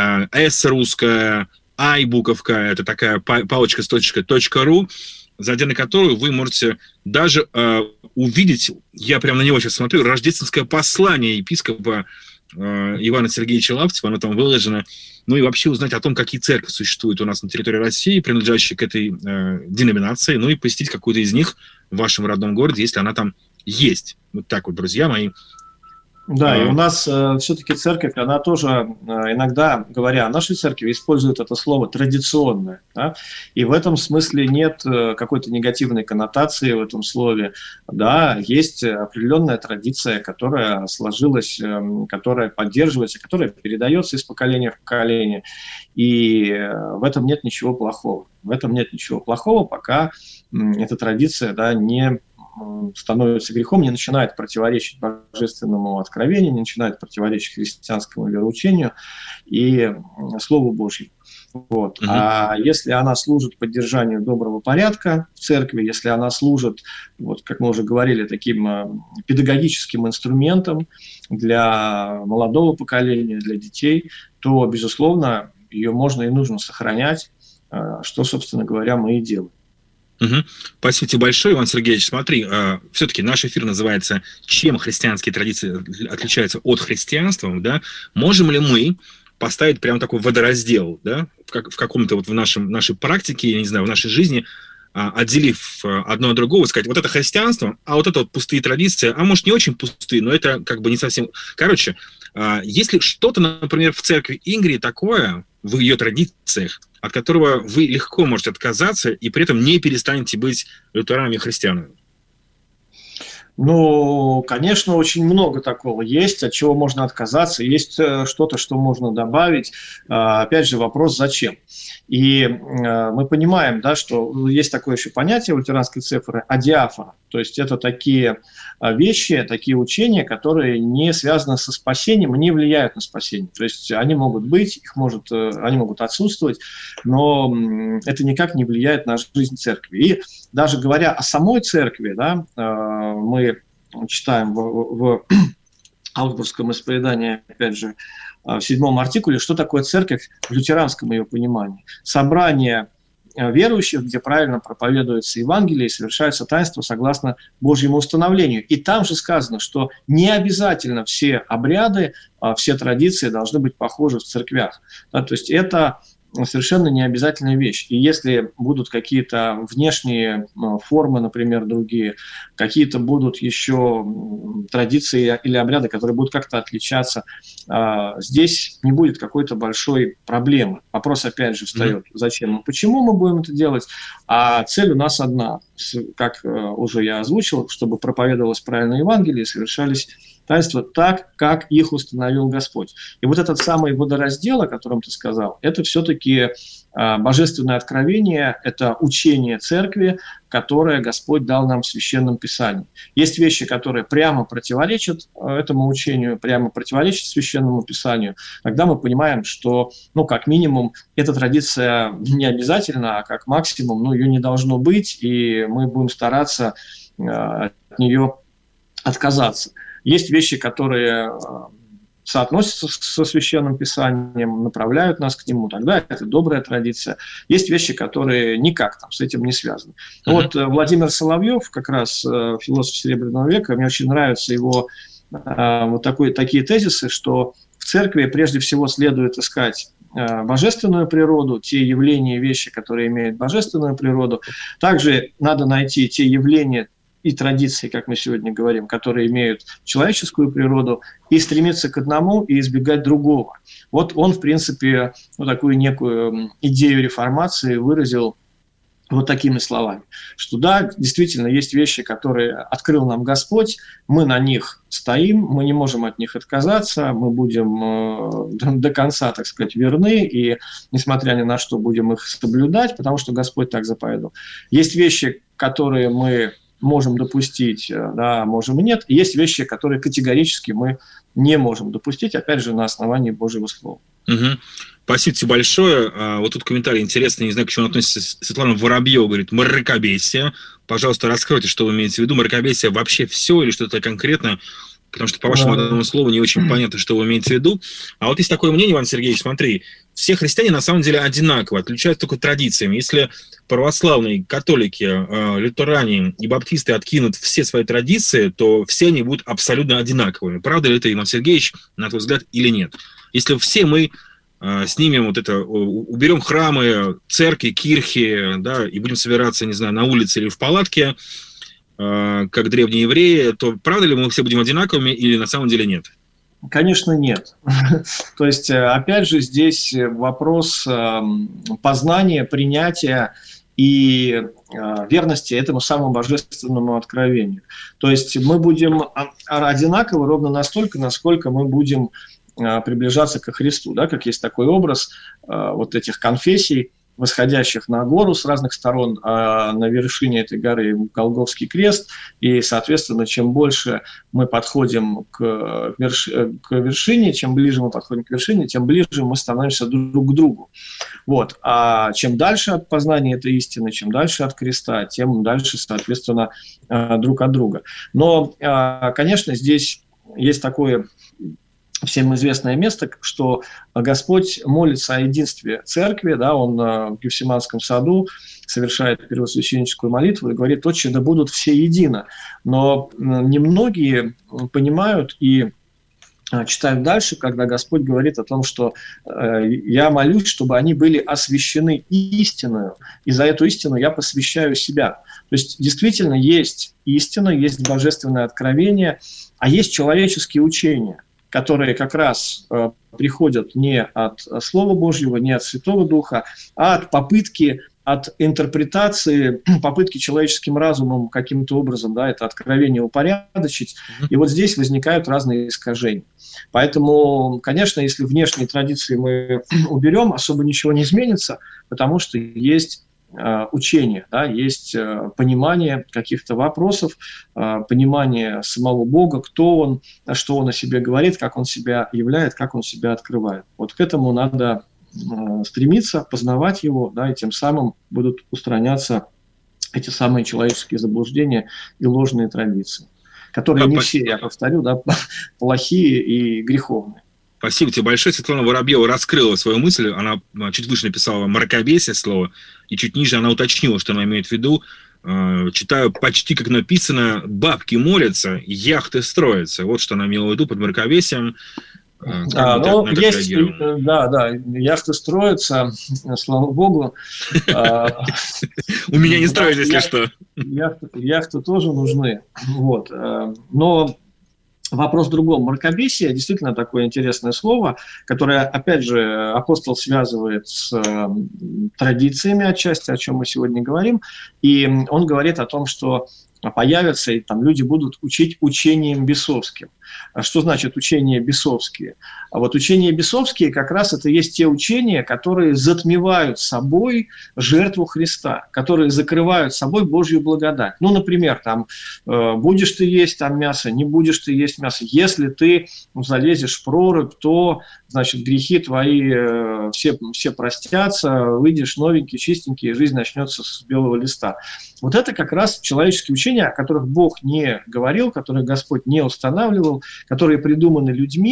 С русская, I буковка, это такая палочка с точкой, точка ру, зайдя на которую вы можете даже э, увидеть, я прямо на него сейчас смотрю, рождественское послание епископа э, Ивана Сергеевича Лаптева, оно там выложено, ну и вообще узнать о том, какие церкви существуют у нас на территории России, принадлежащие к этой э, деноминации, ну и посетить какую-то из них в вашем родном городе, если она там есть. Вот так вот, друзья мои. Да, и у нас э, все-таки церковь, она тоже э, иногда, говоря о нашей церкви, использует это слово традиционное. Да? И в этом смысле нет э, какой-то негативной коннотации в этом слове. Да, есть определенная традиция, которая сложилась, э, которая поддерживается, которая передается из поколения в поколение. И э, в этом нет ничего плохого. В этом нет ничего плохого, пока э, эта традиция да, не становится грехом, не начинает противоречить божественному откровению, не начинает противоречить христианскому вероучению и Слову Божьему. Вот. Uh-huh. А если она служит поддержанию доброго порядка в церкви, если она служит, вот, как мы уже говорили, таким педагогическим инструментом для молодого поколения, для детей, то, безусловно, ее можно и нужно сохранять, что, собственно говоря, мы и делаем. Угу. Спасибо тебе большое, Иван Сергеевич. Смотри, э, все-таки наш эфир называется «Чем христианские традиции отличаются от христианства?». Да? Можем ли мы поставить прям такой водораздел, да, в, как, в каком-то вот в нашем, нашей практике, я не знаю, в нашей жизни, э, отделив одно от другого, сказать, вот это христианство, а вот это вот пустые традиции, а может не очень пустые, но это как бы не совсем... Короче, э, если что-то, например, в церкви Ингрии такое, в ее традициях, от которого вы легко можете отказаться и при этом не перестанете быть лютеранами и христианами? Ну, конечно, очень много такого есть, от чего можно отказаться. Есть что-то, что можно добавить. Опять же, вопрос «зачем?». И мы понимаем, да, что есть такое еще понятие в лютеранской церкви «адиафора». То есть это такие вещи, такие учения, которые не связаны со спасением, не влияют на спасение. То есть они могут быть, их может, они могут отсутствовать, но это никак не влияет на жизнь церкви. И даже говоря о самой церкви, да, мы читаем в, в Аусбургском исповедании, опять же, в седьмом артикуле, что такое церковь в лютеранском ее понимании. Собрание верующих, где правильно проповедуется Евангелие и совершается таинство согласно Божьему установлению. И там же сказано, что не обязательно все обряды, все традиции должны быть похожи в церквях. Да, то есть это совершенно необязательная вещь. И если будут какие-то внешние формы, например, другие, какие-то будут еще традиции или обряды, которые будут как-то отличаться, здесь не будет какой-то большой проблемы. Вопрос опять же встает, зачем и почему мы будем это делать, а цель у нас одна, как уже я озвучил, чтобы проповедовалось правильное Евангелие и совершались таинства так, как их установил Господь. И вот этот самый водораздел, о котором ты сказал, это все-таки э, божественное откровение, это учение церкви, которое Господь дал нам в Священном Писании. Есть вещи, которые прямо противоречат э, этому учению, прямо противоречат Священному Писанию. Тогда мы понимаем, что, ну, как минимум, эта традиция не обязательна, а как максимум, ну, ее не должно быть, и мы будем стараться э, от нее отказаться. Есть вещи, которые соотносятся со Священным Писанием, направляют нас к нему, тогда это добрая традиция. Есть вещи, которые никак там с этим не связаны. Uh-huh. Вот Владимир Соловьев, как раз философ Серебряного века, мне очень нравятся его вот такой, такие тезисы, что в церкви прежде всего следует искать божественную природу, те явления и вещи, которые имеют божественную природу. Также надо найти те явления и традиции, как мы сегодня говорим, которые имеют человеческую природу, и стремиться к одному и избегать другого. Вот он, в принципе, ну, такую некую идею реформации выразил вот такими словами, что да, действительно, есть вещи, которые открыл нам Господь, мы на них стоим, мы не можем от них отказаться, мы будем э, до конца, так сказать, верны, и несмотря ни на что будем их соблюдать, потому что Господь так заповедал. Есть вещи, которые мы можем допустить, да, можем и нет, и есть вещи, которые категорически мы не можем допустить, опять же, на основании Божьего Слова. Угу. Спасибо тебе большое. А, вот тут комментарий интересный, не знаю, к чему он относится. Светлана Воробьева говорит: мракобесие. Пожалуйста, раскройте, что вы имеете в виду. Мракобесие вообще все или что-то конкретное? Потому что по вашему Да. одному слову не очень понятно, что вы имеете в виду. А вот есть такое мнение, Иван Сергеевич, смотри, все христиане на самом деле одинаковы, отличаются только традициями. Если православные, католики, э, лютеране и баптисты откинут все свои традиции, то все они будут абсолютно одинаковыми. Правда ли это, Иван Сергеевич, на твой взгляд, или нет? Если все мы э, снимем вот это, уберем храмы, церкви, кирхи, да, и будем собираться, не знаю, на улице или в палатке, э, как древние евреи, то правда ли мы все будем одинаковыми или на самом деле нет? Конечно, нет. То есть, опять же, здесь вопрос познания, принятия и верности этому самому божественному откровению. То есть мы будем одинаковы ровно настолько, насколько мы будем приближаться ко Христу, да, как есть такой образ вот этих конфессий, восходящих на гору с разных сторон, а на вершине этой горы Голгофский крест, и, соответственно, чем больше мы подходим к, верш... к вершине, чем ближе мы подходим к вершине, тем ближе мы становимся друг к другу. Вот. А чем дальше от познания этой истины, чем дальше от креста, тем дальше, соответственно, друг от друга. Но, конечно, здесь есть такое всем известное место, что Господь молится о единстве церкви, да, он в Гефсиманском саду совершает первосвященническую молитву и говорит: «Отче, да будут все едино». Но немногие понимают и читают дальше, когда Господь говорит о том, что «я молюсь, чтобы они были освящены истиною, и за эту истину я посвящаю себя». То есть действительно есть истина, есть божественное откровение, а есть человеческие учения, которые как раз э, приходят не от Слова Божьего, не от Святого Духа, а от попытки, от интерпретации, попытки человеческим разумом каким-то образом, да, это откровение упорядочить. И вот здесь возникают разные искажения. Поэтому, конечно, если внешние традиции мы уберем, особо ничего не изменится, потому что есть учение, да, есть понимание каких-то вопросов, понимание самого Бога, кто Он, что Он о себе говорит, как Он себя являет, как Он себя открывает. Вот к этому надо стремиться, познавать Его, да, и тем самым будут устраняться эти самые человеческие заблуждения и ложные традиции, которые не все, я повторю, да, плохие и греховные. Спасибо тебе большое. Светлана Воробьева раскрыла свою мысль. Она чуть выше написала «мракобесие» слово, и чуть ниже она уточнила, что она имеет в виду. Читаю почти как написано: «Бабки молятся, яхты строятся». Вот что она имела в виду под мракобесием. А, ну, есть, да, да, яхты строятся, слава богу. У меня не строятся, если что. Яхты тоже нужны. Вот. Но вопрос в другом. Мракобесие действительно такое интересное слово, которое, опять же, апостол связывает с э, традициями отчасти, о чем мы сегодня говорим. И он говорит о том, что появятся, и там люди будут учить учением бесовским. Что значит учения бесовские? А вот учения бесовские как раз это есть те учения, которые затмевают собой жертву Христа, которые закрывают собой Божью благодать. Ну, например, там, э, будешь ты есть там мясо, не будешь ты есть мясо. Если ты ну, залезешь в прорубь, то, значит, грехи твои э, все, все простятся, выйдешь новенький, чистенький, и жизнь начнется с белого листа. Вот это как раз человеческие учения, о которых Бог не говорил, которые Господь не устанавливал, которые придуманы людьми,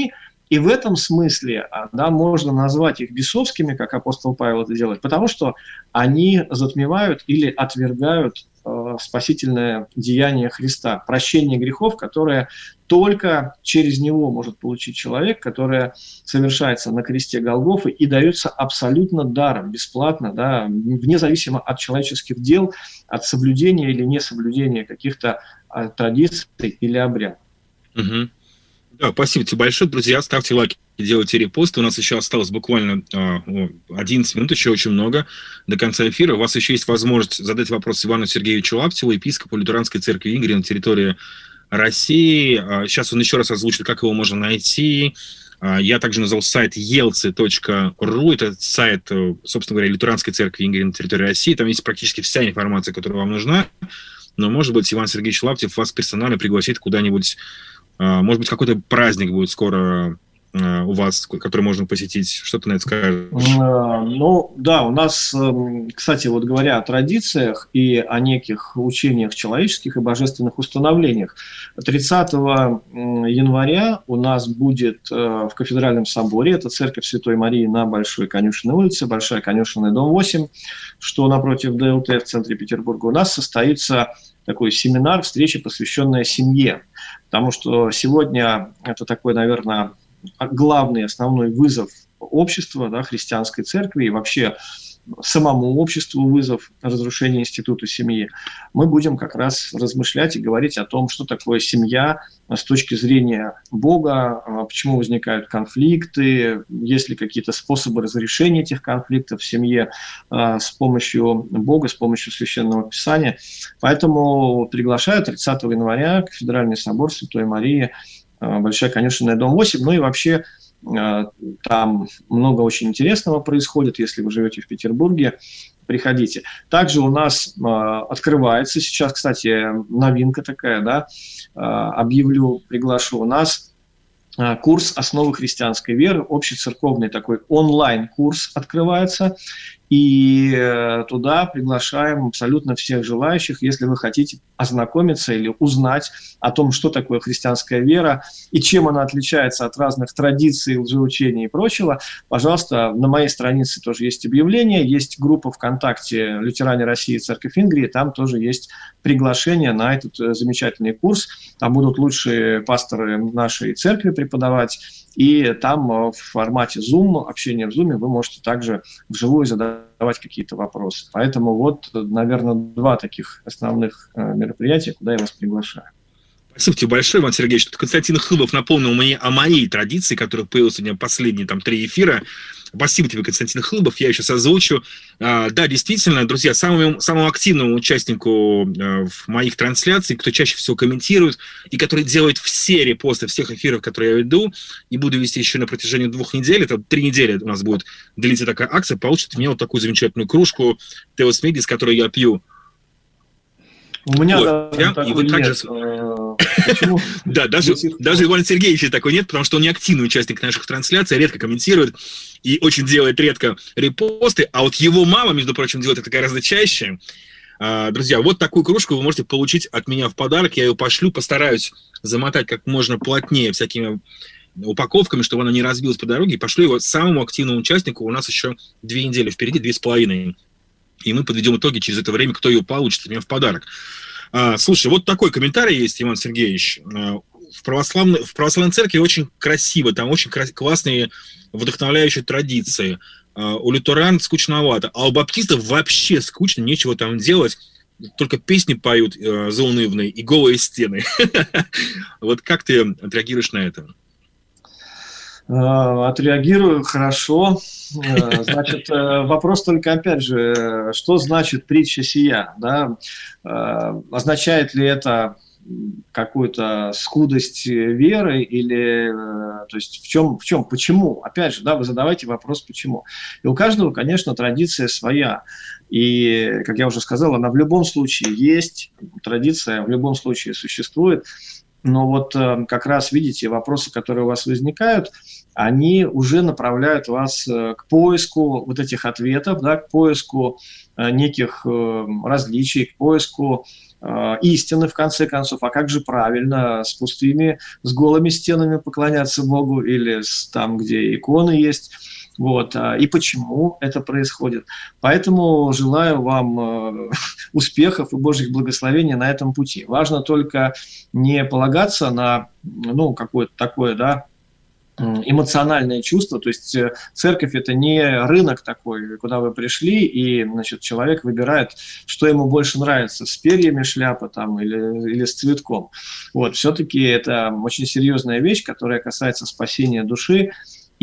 И в этом смысле, да, можно назвать их бесовскими, как апостол Павел это делает, потому что они затмевают или отвергают э, спасительное деяние Христа, прощение грехов, которое только через него может получить человек, которое совершается на кресте Голгофы и дается абсолютно даром, бесплатно, да, вне зависимости от человеческих дел, от соблюдения или несоблюдения каких-то а, традиций или обрядов. Угу. Да, спасибо тебе большое, друзья. Ставьте лайки, делайте репосты. У нас еще осталось буквально э, одиннадцать минут, еще очень много до конца эфира. У вас еще есть возможность задать вопрос Ивану Сергеевичу Лаптеву, епископу Лютеранской церкви Ингрии на территории России. Сейчас он еще раз озвучит, как его можно найти. Я также назвал сайт елцы точка ру. Это сайт, собственно говоря, Лютеранской церкви Ингрии на территории России. Там есть практически вся информация, которая вам нужна. Но, может быть, Иван Сергеевич Лаптев вас персонально пригласит куда-нибудь. Может быть, какой-то праздник будет скоро у вас, который можно посетить. Что ты на это скажешь? Ну, да, у нас, кстати, вот говоря о традициях и о неких учениях человеческих и божественных установлениях, тридцатого января у нас будет в Кафедральном соборе, это церковь Святой Марии на Большой Конюшенной улице, Большая Конюшенная, дом восемь, что напротив ДЛТ в центре Петербурга, у нас состоится такой семинар, встреча, посвященная семье, потому что сегодня это такой, наверное, главный, основной вызов общества, да, христианской церкви и вообще самому обществу вызов разрушения института семьи. Мы будем как раз размышлять и говорить о том, что такое семья с точки зрения Бога, почему возникают конфликты, есть ли какие-то способы разрешения этих конфликтов в семье с помощью Бога, с помощью Священного Писания. Поэтому приглашаю тридцатого января Кафедральный собор Святой Марии, Большая Конюшенная, дом восемь. Ну и вообще там много очень интересного происходит. Если вы живете в Петербурге, приходите. Также у нас открывается сейчас, кстати, новинка такая, да, объявлю, приглашу. У нас курс «Основы христианской веры», общецерковный такой онлайн-курс открывается. И туда приглашаем абсолютно всех желающих, если вы хотите ознакомиться или узнать о том, что такое христианская вера и чем она отличается от разных традиций, лжеучений и прочего. Пожалуйста, на моей странице тоже есть объявление, есть группа ВКонтакте «Лютеране России. Церковь Ингрии», там тоже есть приглашение на этот замечательный курс. Там будут лучшие пасторы нашей церкви преподавать, и там в формате Zoom, общения в Zoom, вы можете также вживую задавать какие-то вопросы. Поэтому вот, наверное, два таких основных мероприятия, куда я вас приглашаю. Спасибо тебе большое, Иван Сергеевич. Тут Константин Хлыбов напомнил мне о моей традиции, которая появилась у меня последние там три эфира. Спасибо тебе, Константин Хлыбов, я еще озвучу. А, да, действительно, друзья, самому, самому активному участнику а, в моих трансляциях, кто чаще всего комментирует и который делает все репосты всех эфиров, которые я веду, и буду вести еще на протяжении двух недель, это три недели у нас будет длиться такая акция, получит мне вот такую замечательную кружку Теос Меди, с которой я пью. У меня вот, да, и вот также... Да, даже, даже Ивана Сергеевича такой нет, потому что он не активный участник наших трансляций, редко комментирует и очень делает редко репосты, а вот его мама, между прочим, делает это гораздо чаще. Друзья, вот такую кружку вы можете получить от меня в подарок, я ее пошлю, постараюсь замотать как можно плотнее всякими упаковками, чтобы она не разбилась по дороге, и пошлю его самому активному участнику. У нас еще две недели впереди, две с половиной. И мы подведем итоги через это время, кто ее получит от меня в подарок. А, слушай, вот такой комментарий есть, Иван Сергеевич. А, в, православной, в православной церкви очень красиво, там очень крас- классные, вдохновляющие традиции. А, у лютеран скучновато, а у баптистов вообще скучно, нечего там делать. Только песни поют э, заунывные и голые стены. Вот как ты отреагируешь на это? Отреагирую хорошо. Значит, вопрос только, опять же, что значит притча сия? Да? Означает ли это какую-то скудость веры или, то есть в чем, в чем, почему? Опять же, да, вы задавайте вопрос, почему. И у каждого, конечно, традиция своя. И, как я уже сказал, она в любом случае есть, традиция в любом случае существует. Но вот как раз, видите, вопросы, которые у вас возникают, они уже направляют вас к поиску вот этих ответов, да, к поиску неких различий, к поиску истины, в конце концов. А как же правильно с пустыми, с голыми стенами поклоняться Богу или с, там, где иконы есть? Вот, и почему это происходит. Поэтому желаю вам успехов и Божьих благословений на этом пути. Важно только не полагаться на, ну, какое-то такое, да, эмоциональное чувство, то есть церковь – это не рынок такой, куда вы пришли, и, значит, человек выбирает, что ему больше нравится, с перьями шляпа там или, или с цветком. Вот, все-таки это очень серьезная вещь, которая касается спасения души,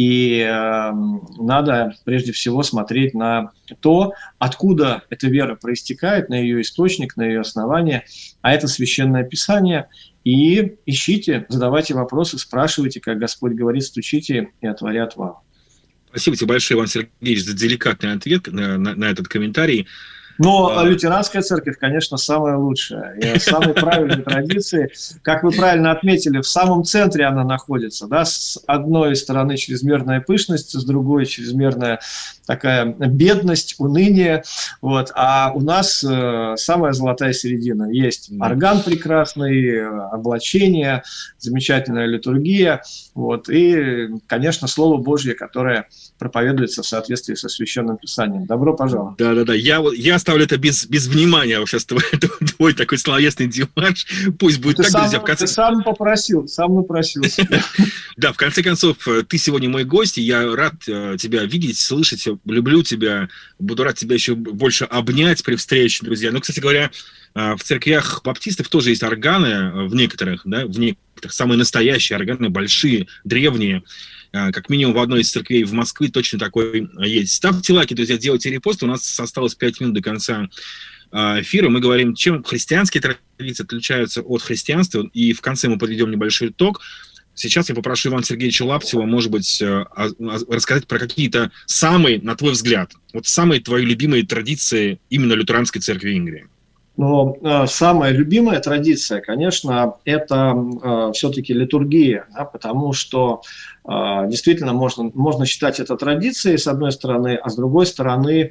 и э, надо прежде всего смотреть на то, откуда эта вера проистекает, на ее источник, на ее основание, а это Священное Писание. И ищите, задавайте вопросы, спрашивайте, как Господь говорит, стучите, и отворят вам. Спасибо тебе большое, Иван Сергеевич, за деликатный ответ на, на, на этот комментарий. Но лютеранская церковь, конечно, самая лучшая. И самые правильные традиции. Как вы правильно отметили, в самом центре она находится. Да? С одной стороны чрезмерная пышность, с другой чрезмерная такая бедность, уныние. Вот. А у нас э, самая золотая середина. Есть орган прекрасный, облачение, замечательная литургия. Вот. И, конечно, Слово Божье, которое проповедуется в соответствии со Священным Писанием. Добро пожаловать. Да-да-да. Я, я оставлю это без, без внимания. Сейчас твой, твой такой словесный демарш. Пусть будет ты так, сам, друзья. В конце... Ты сам попросил, сам напросился. Да, в конце концов, ты сегодня мой гость, и я рад тебя видеть, слышать, люблю тебя, буду рад тебя еще больше обнять при встрече, друзья. Ну, кстати говоря, в церквях баптистов тоже есть органы, в некоторых, да, в некоторых, самые настоящие органы, большие, древние. Как минимум в одной из церквей в Москве точно такой есть. Ставьте лайки, друзья, делайте репосты. У нас осталось пять минут до конца эфира. Мы говорим, чем христианские традиции отличаются от христианства, и в конце мы подведем небольшой итог. Сейчас я попрошу Ивана Сергеевича Лаптева, может быть, рассказать про какие-то самые, на твой взгляд, вот самые твои любимые традиции именно лютеранской церкви Ингрии. Но э, самая любимая традиция, конечно, это э, все-таки литургия, да, потому что э, действительно можно, можно считать это традицией, с одной стороны, а с другой стороны,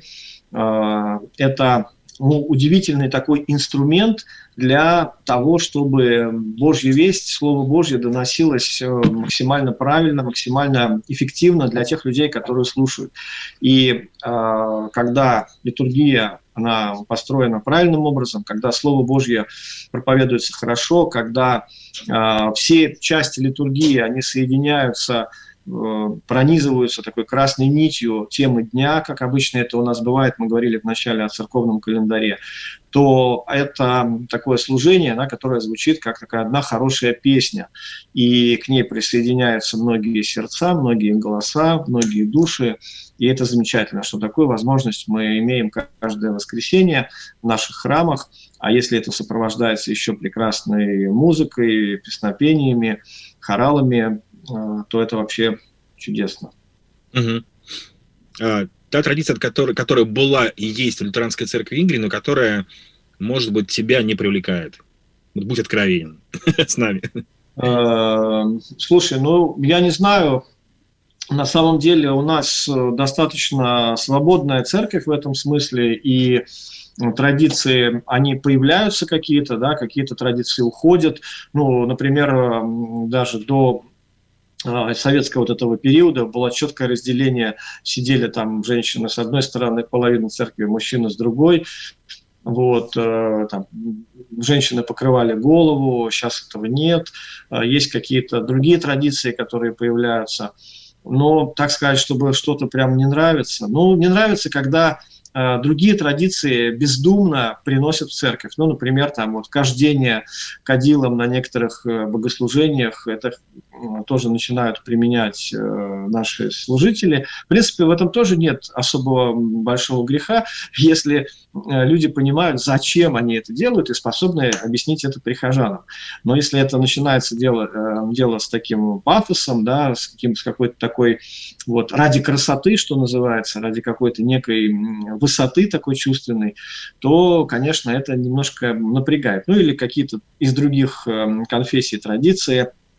э, это ну, удивительный такой инструмент для того, чтобы Божья весть, Слово Божье доносилось максимально правильно, максимально эффективно для тех людей, которые слушают. И э, когда литургия она построена правильным образом, когда Слово Божье проповедуется хорошо, когда э, все части литургии, они соединяются, э, пронизываются такой красной нитью темы дня, как обычно это у нас бывает, мы говорили вначале о церковном календаре, то это такое служение, да, которое звучит как такая одна хорошая песня, и к ней присоединяются многие сердца, многие голоса, многие души, и это замечательно, что такую возможность мы имеем каждое воскресенье в наших храмах, а если это сопровождается еще прекрасной музыкой, песнопениями, хоралами, то это вообще чудесно. Угу. А, та традиция, которая, которая была и есть в лютеранской церкви Ингрии, но которая, может быть, тебя не привлекает. Вот будь откровенен с нами. Слушай, ну, я не знаю, на самом деле у нас достаточно свободная церковь в этом смысле, и традиции, они появляются какие-то, да, какие-то традиции уходят. Ну, например, даже до советского вот этого периода было четкое разделение, сидели там женщины с одной стороны половины церкви, мужчины с другой. Вот, там, женщины покрывали голову, сейчас этого нет. Есть какие-то другие традиции, которые появляются. Но, так сказать, чтобы что-то прям не нравится. Ну, не нравится, когда э, другие традиции бездумно приносят в церковь. Ну, например, там вот кождение кадилом на некоторых э, богослужениях, это э, тоже начинают применять э, наши служители. В принципе, в этом тоже нет особого большого греха, если э, люди понимают, зачем они это делают, и способны объяснить это прихожанам. Но если это начинается дело, э, дело с таким пафосом, да, с, каким, с какой-то такой вот ради красоты, что называется, ради какой-то некой высоты такой чувственной, то, конечно, это немножко напрягает. Ну или какие-то из других конфессий, традиции,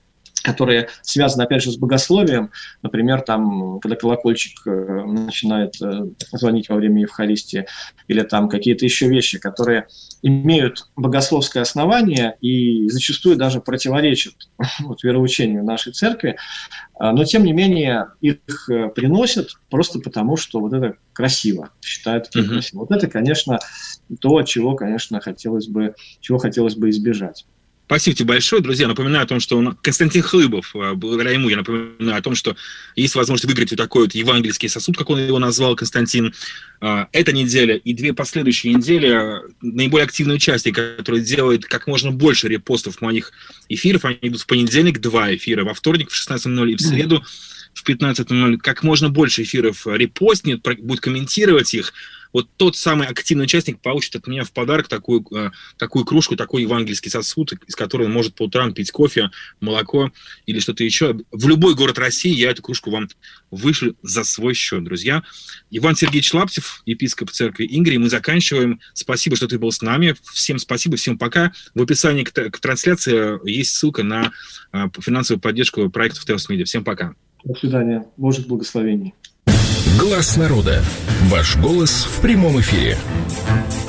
которые связаны, опять же, с богословием. Например, там, когда колокольчик начинает звонить во время Евхаристии, или там какие-то еще вещи, которые имеют богословское основание и зачастую даже противоречат вот, вероучению нашей церкви, но, тем не менее, их приносят просто потому, что вот это красиво, считают это mm-hmm. красиво. Вот это, конечно, то, чего, конечно, хотелось бы, чего хотелось бы избежать. Спасибо тебе большое, друзья. Напоминаю о том, что Константин Хлыбов, благодаря ему я напоминаю о том, что есть возможность выиграть вот такой вот евангельский сосуд, как он его назвал, Константин. Эта неделя и две последующие недели наиболее активные участники, которые делают как можно больше репостов моих эфиров. Они идут в понедельник, два эфира, во вторник в шестнадцать ноль ноль и в среду в пятнадцать ноль ноль. Как можно больше эфиров репостнет, будет комментировать их. Вот тот самый активный участник получит от меня в подарок такую, такую кружку, такой евангельский сосуд, из которого он может по утрам пить кофе, молоко или что-то еще. В любой город России я эту кружку вам вышлю за свой счет, друзья. Иван Сергеевич Лаптев, епископ церкви Ингрии. Мы заканчиваем. Спасибо, что ты был с нами. Всем спасибо, всем пока. В описании к, к трансляции есть ссылка на финансовую поддержку проектов Теос Медиа. Всем пока. До свидания. Божьих благословений. Глаз народа. Ваш голос в прямом эфире.